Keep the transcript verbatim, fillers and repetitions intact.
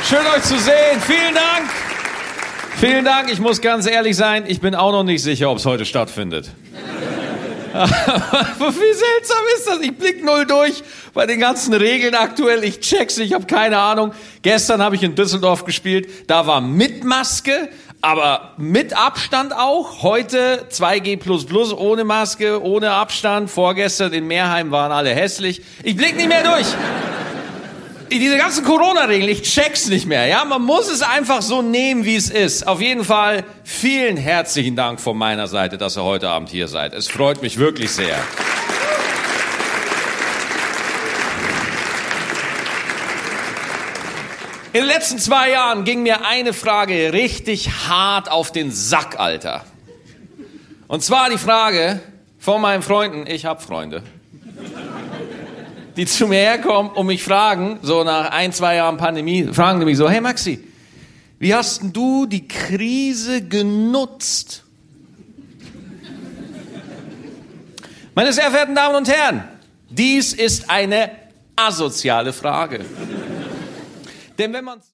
Schön euch zu sehen. Vielen Dank. Vielen Dank. Ich muss ganz ehrlich sein, ich bin auch noch nicht sicher, ob es heute stattfindet. Wie seltsam ist das? Ich blick null durch bei den ganzen Regeln aktuell. Ich check's, ich habe keine Ahnung. Gestern habe ich in Düsseldorf gespielt. Da war mit Maske, aber mit Abstand auch. Heute zwei G plus plus ohne Maske, ohne Abstand. Vorgestern in Meerheim waren alle hässlich. Ich blick nicht mehr durch. Diese ganzen Corona-Regeln, ich check's nicht mehr. Ja, man muss es einfach so nehmen, wie es ist. Auf jeden Fall vielen herzlichen Dank von meiner Seite, dass ihr heute Abend hier seid. Es freut mich wirklich sehr. In den letzten zwei Jahren ging mir eine Frage richtig hart auf den Sack, Alter. Und zwar die Frage von meinen Freunden, ich hab Freunde, die zu mir herkommen und mich fragen, so nach ein, zwei Jahren Pandemie, fragen die mich so, hey Maxi, wie hast denn du die Krise genutzt? Meine sehr verehrten Damen und Herren, dies ist eine asoziale Frage. Denn wenn man